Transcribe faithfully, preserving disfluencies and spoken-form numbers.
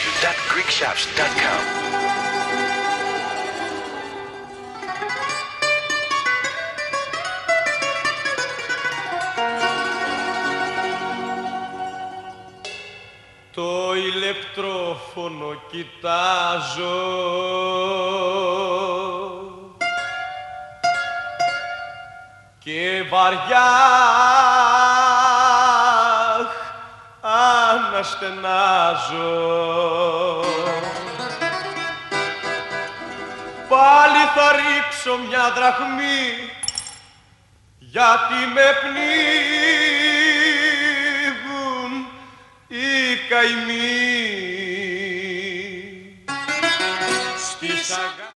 w dot greek shops dot com. Το ηλεκτρόφωνο κοιτάζω και βαριά αναστενάζω. Πάλι θα ρίξω μια δραχμή γιατί με πνίγουν οι καημοί.